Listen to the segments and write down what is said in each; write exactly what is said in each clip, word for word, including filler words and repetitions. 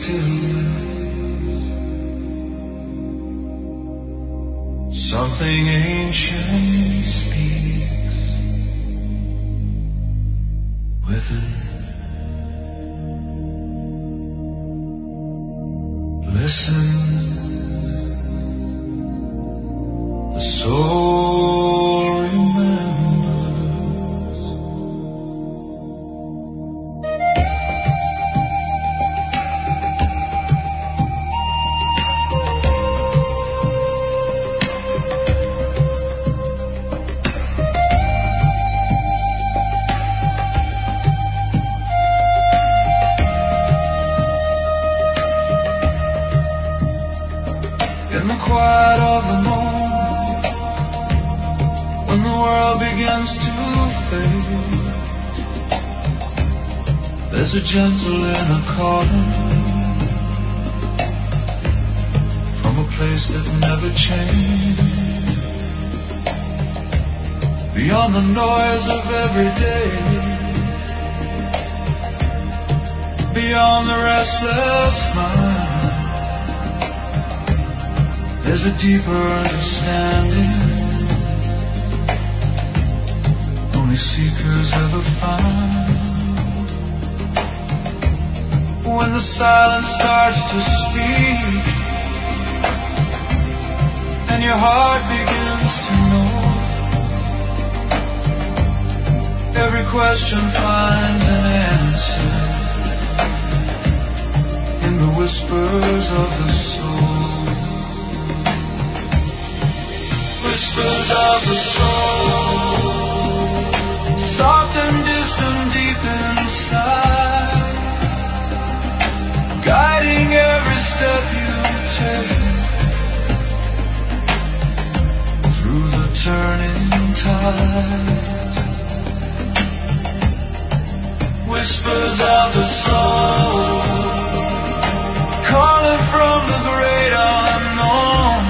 stillness. Something ancient speaks within. Listen, the soul remembers. In the quiet of the moment, when the world begins to fade, there's a gentle inner calling from a place that never changed. Beyond the noise of every day, beyond the restless mind, there's a deeper understanding only seekers ever find. When the silence starts to speak and your heart begins to know, every question finds an answer in the whispers of the soul. Whispers of the soul, soft and distant deep inside, guiding every step you take through the turning tide. Whispers of the soul, calling from the great unknown,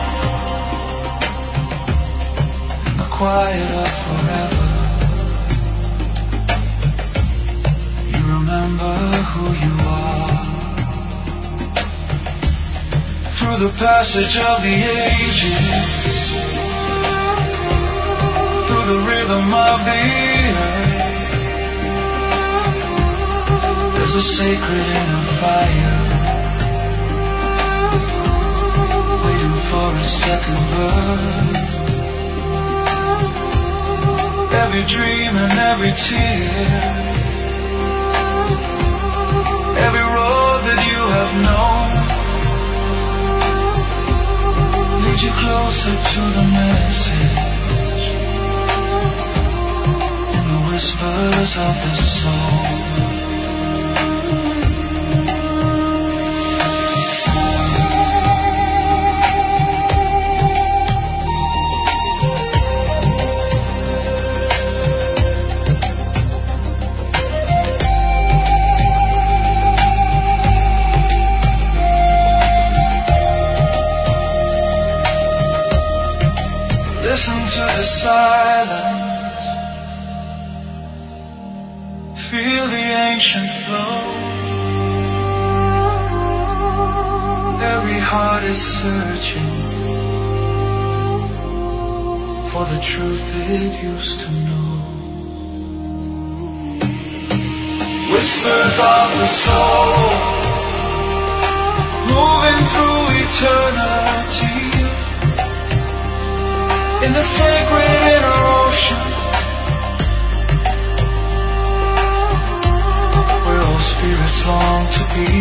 quiet of forever. You remember who you are through the passage of the ages, through the rhythm of the earth. There's a sacred inner fire waiting for a second birth. Every dream and every tear, every road that you have known, leads you closer to the message in the whispers of the soul. Silence, feel the ancient flow. Every heart is searching for the truth it used to know. Whispers of the soul, moving through eternity, in the sacred inner ocean, where all spirits long to be.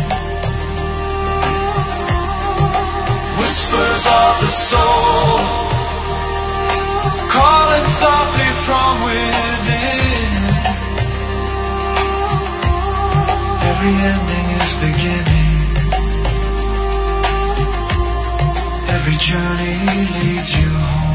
Whispers of the soul, calling softly from within. Every ending is beginning, every journey leads you home.